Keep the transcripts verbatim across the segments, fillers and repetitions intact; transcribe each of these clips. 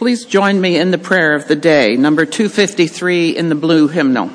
Please join me in the prayer of the day, number two fifty-three in the blue hymnal.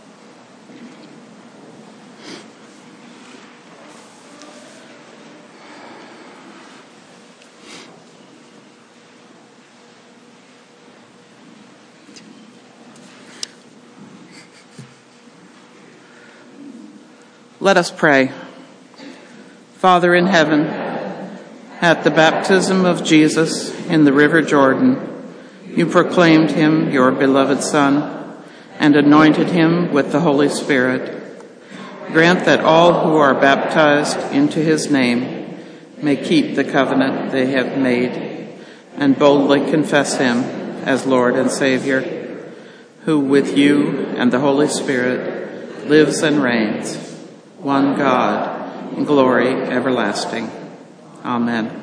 Let us pray. Father in heaven, at the baptism of Jesus in the river Jordan, you proclaimed him your beloved Son and anointed him with the Holy Spirit. Grant that all who are baptized into his name may keep the covenant they have made and boldly confess him as Lord and Savior, who with you and the Holy Spirit lives and reigns, one God, in glory everlasting. Amen.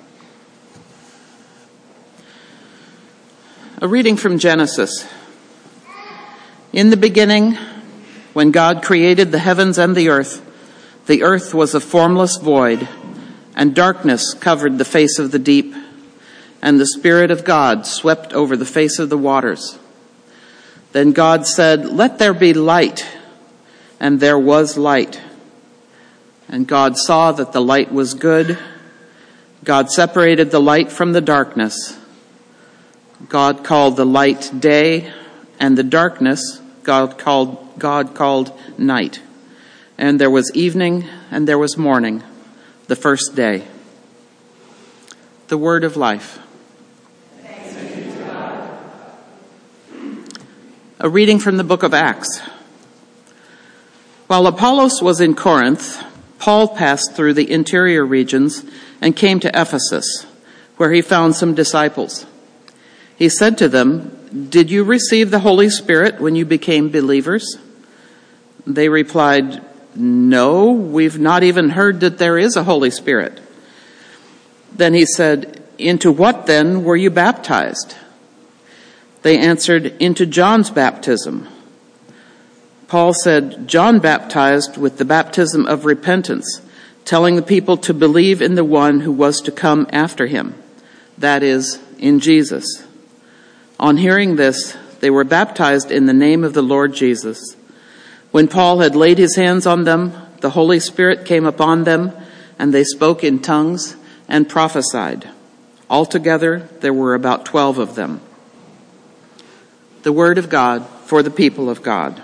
A reading from Genesis. In the beginning, when God created the heavens and the earth, the earth was a formless void, and darkness covered the face of the deep, and the Spirit of God swept over the face of the waters. Then God said, "Let there be light," and there was light. And God saw that the light was good. God separated the light from the darkness. God called the light day, and the darkness God called God called night. And there was evening, and there was morning, the first day. The word of life. Thanks be to God. A reading from the book of Acts. While Apollos was in Corinth, Paul passed through the interior regions and came to Ephesus, where he found some disciples. He said to them, "Did you receive the Holy Spirit when you became believers?" They replied, "No, we've not even heard that there is a Holy Spirit." Then he said, "Into what then were you baptized?" They answered, "Into John's baptism." Paul said, "John baptized with the baptism of repentance, telling the people to believe in the one who was to come after him, that is, in Jesus." On hearing this, they were baptized in the name of the Lord Jesus. When Paul had laid his hands on them, the Holy Spirit came upon them, and they spoke in tongues and prophesied. Altogether, there were about twelve of them. The word of God for the people of God.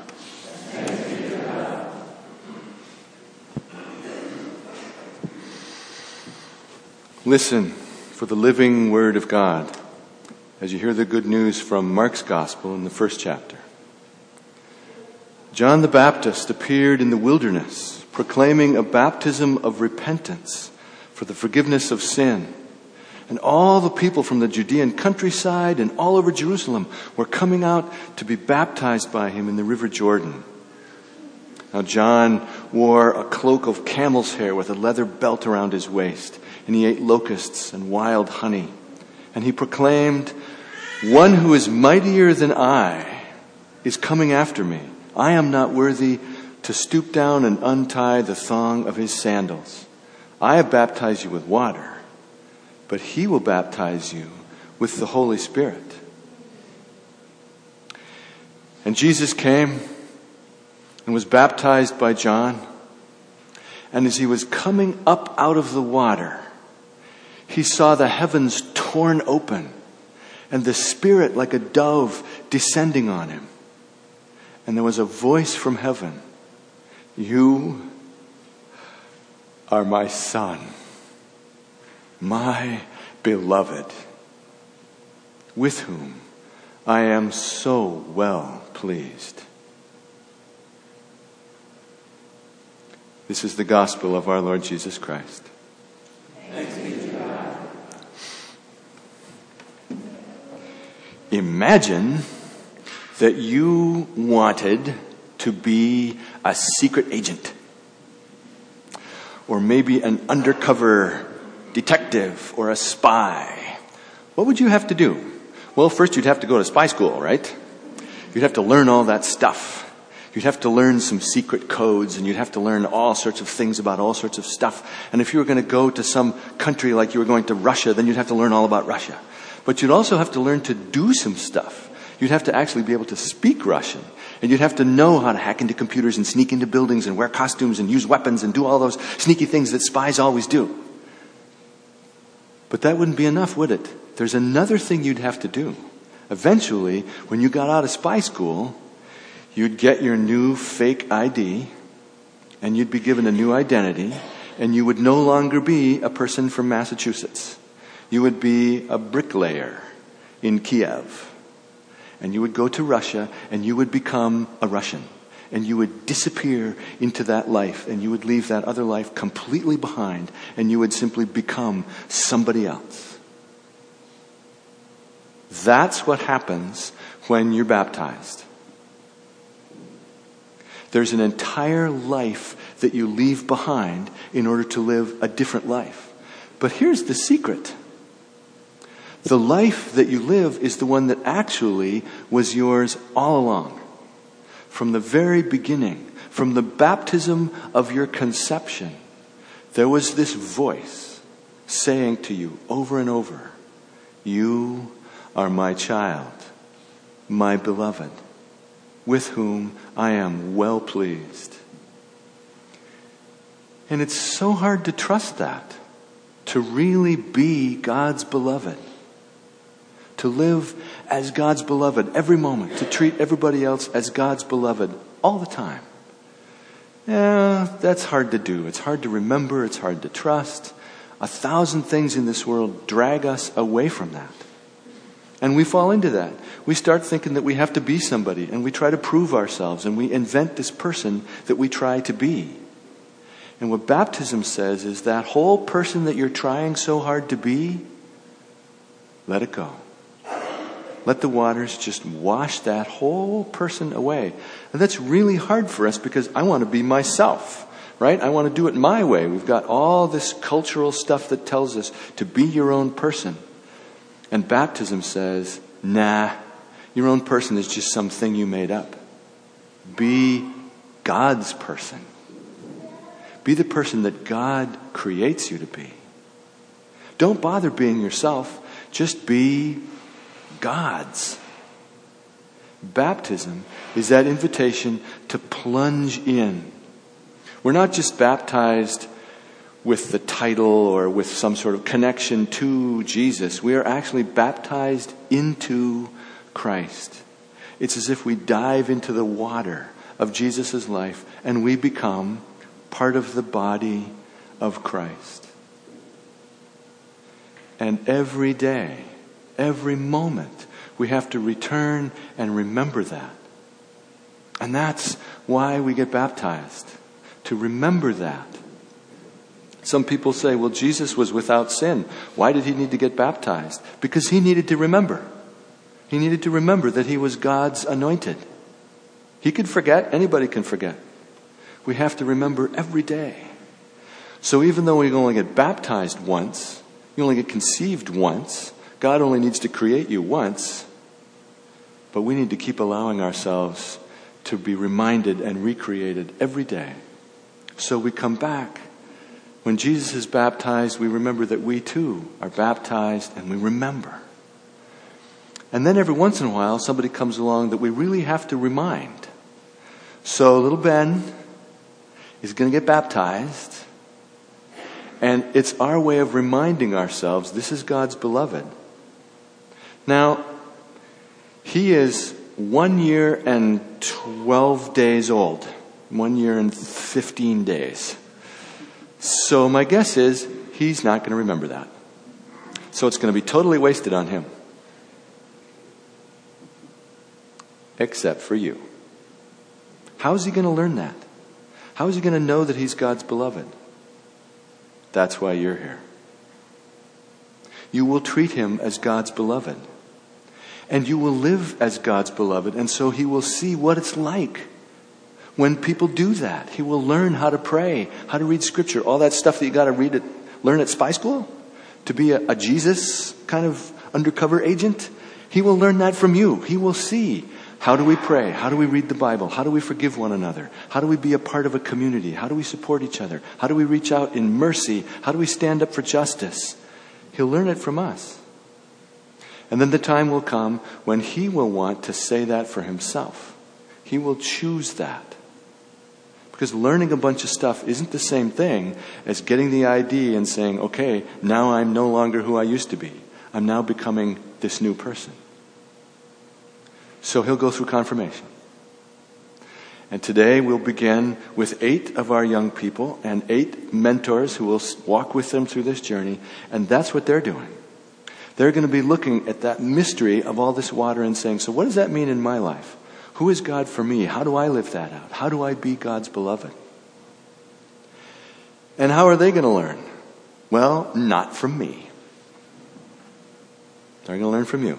Listen for the living word of God as you hear the good news from Mark's Gospel in the first chapter. John the Baptist appeared in the wilderness, proclaiming a baptism of repentance for the forgiveness of sin. And all the people from the Judean countryside and all over Jerusalem were coming out to be baptized by him in the river Jordan. Now John wore a cloak of camel's hair with a leather belt around his waist, and he ate locusts and wild honey. And he proclaimed, "One who is mightier than I is coming after me. I am not worthy to stoop down and untie the thong of his sandals. I have baptized you with water, but he will baptize you with the Holy Spirit." And Jesus came and was baptized by John. And as he was coming up out of the water, he saw the heavens torn open and the Spirit like a dove descending on him. And there was a voice from heaven, "You are my Son, my beloved, with whom I am so well pleased." This is the gospel of our Lord Jesus Christ. Thanks be to God. Imagine that you wanted to be a secret agent, or maybe an undercover detective or a spy. What would you have to do? Well, first you'd have to go to spy school, right? You'd have to learn all that stuff. You'd have to learn some secret codes, and you'd have to learn all sorts of things about all sorts of stuff. And if you were going to go to some country like you were going to Russia, then you'd have to learn all about Russia. But you'd also have to learn to do some stuff. You'd have to actually be able to speak Russian. And you'd have to know how to hack into computers and sneak into buildings and wear costumes and use weapons and do all those sneaky things that spies always do. But that wouldn't be enough, would it? There's another thing you'd have to do. Eventually, when you got out of spy school, you'd get your new fake I D, and you'd be given a new identity, and you would no longer be a person from Massachusetts. You would be a bricklayer in Kiev. And you would go to Russia, and you would become a Russian. And you would disappear into that life, and you would leave that other life completely behind, and you would simply become somebody else. That's what happens when you're baptized. There's an entire life that you leave behind in order to live a different life. But here's the secret. The life that you live is the one that actually was yours all along. From the very beginning, from the baptism of your conception, there was this voice saying to you over and over, "You are my child, my beloved, with whom I am well pleased." And it's so hard to trust that, to really be God's beloved. To live as God's beloved every moment. To treat everybody else as God's beloved all the time. Yeah, that's hard to do. It's hard to remember. It's hard to trust. A thousand things in this world drag us away from that. And we fall into that. We start thinking that we have to be somebody. And we try to prove ourselves. And we invent this person that we try to be. And what baptism says is that whole person that you're trying so hard to be, let it go. Let the waters just wash that whole person away. And that's really hard for us because I want to be myself, right? I want to do it my way. We've got all this cultural stuff that tells us to be your own person. And baptism says, nah, your own person is just something you made up. Be God's person. Be the person that God creates you to be. Don't bother being yourself. Just be God's. Baptism is that invitation to plunge in. We're not just baptized with the title or with some sort of connection to Jesus. We are actually baptized into Christ. It's as if we dive into the water of Jesus' life and we become part of the body of Christ. And every day, every moment, we have to return and remember that. And that's why we get baptized. To remember that. Some people say, well, Jesus was without sin. Why did he need to get baptized? Because he needed to remember. He needed to remember that he was God's anointed. He could forget. Anybody can forget. We have to remember every day. So even though we only get baptized once, you only get conceived once, God only needs to create you once, but we need to keep allowing ourselves to be reminded and recreated every day. So we come back. When Jesus is baptized, we remember that we too are baptized and we remember. And then every once in a while, somebody comes along that we really have to remind. So little Ben is going to get baptized, and it's our way of reminding ourselves this is God's beloved. Now, he is one year and twelve days old. One year and fifteen days. So my guess is he's not going to remember that. So it's going to be totally wasted on him. Except for you. How is he going to learn that? How is he going to know that he's God's beloved? That's why you're here. You will treat him as God's beloved. And you will live as God's beloved. And so he will see what it's like when people do that. He will learn how to pray, how to read scripture, all that stuff that you got to read it, learn at spy school to be a, a Jesus kind of undercover agent. He will learn that from you. He will see, how do we pray? How do we read the Bible? How do we forgive one another? How do we be a part of a community? How do we support each other? How do we reach out in mercy? How do we stand up for justice? He'll learn it from us. And then the time will come when he will want to say that for himself. He will choose that. Because learning a bunch of stuff isn't the same thing as getting the I D and saying, okay, now I'm no longer who I used to be. I'm now becoming this new person. So he'll go through confirmation. And today we'll begin with eight of our young people and eight mentors who will walk with them through this journey. And that's what they're doing. They're going to be looking at that mystery of all this water and saying, so what does that mean in my life? Who is God for me? How do I live that out? How do I be God's beloved? And how are they going to learn? Well, not from me. They're going to learn from you.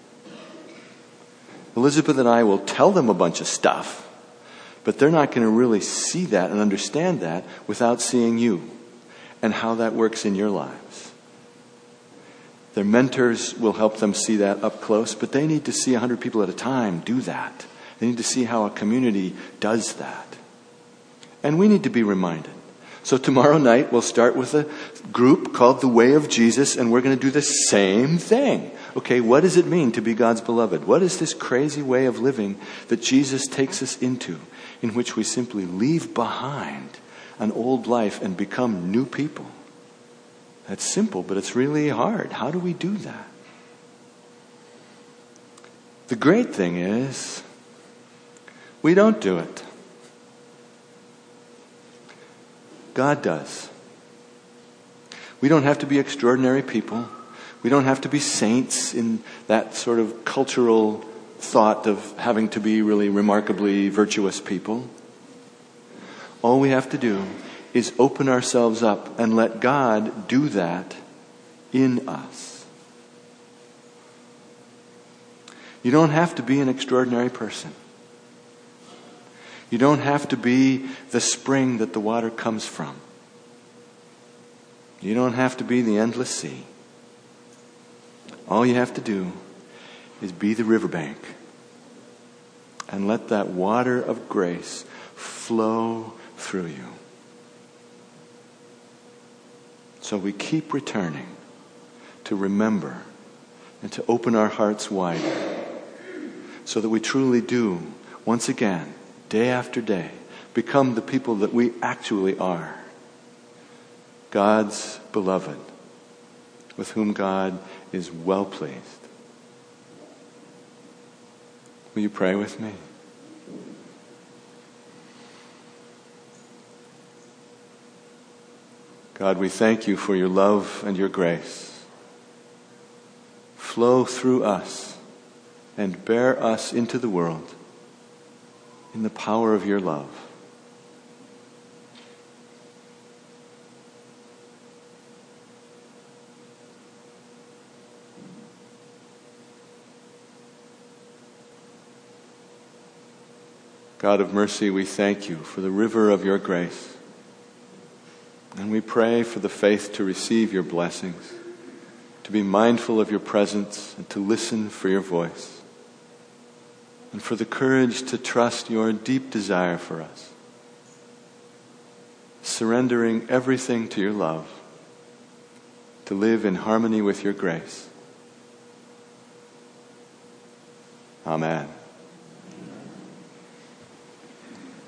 Elizabeth and I will tell them a bunch of stuff, but they're not going to really see that and understand that without seeing you and how that works in your lives. Their mentors will help them see that up close, but they need to see a hundred people at a time do that. They need to see how a community does that. And we need to be reminded. So tomorrow night we'll start with a group called The Way of Jesus, and we're going to do the same thing. Okay, what does it mean to be God's beloved? What is this crazy way of living that Jesus takes us into, in which we simply leave behind an old life and become new people? That's simple, but it's really hard. How do we do that? The great thing is, we don't do it. God does. We don't have to be extraordinary people. We don't have to be saints in that sort of cultural thought of having to be really remarkably virtuous people. All we have to do is open ourselves up and let God do that in us. You don't have to be an extraordinary person. You don't have to be the spring that the water comes from. You don't have to be the endless sea. All you have to do is be the riverbank and let that water of grace flow through you. So we keep returning to remember and to open our hearts wider so that we truly do, once again, day after day, become the people that we actually are. God's beloved, with whom God is well pleased. Will you pray with me? God, we thank you for your love and your grace. Flow through us and bear us into the world in the power of your love. God of mercy, we thank you for the river of your grace. And we pray for the faith to receive your blessings, to be mindful of your presence, and to listen for your voice. And for the courage to trust your deep desire for us, surrendering everything to your love, to live in harmony with your grace. Amen.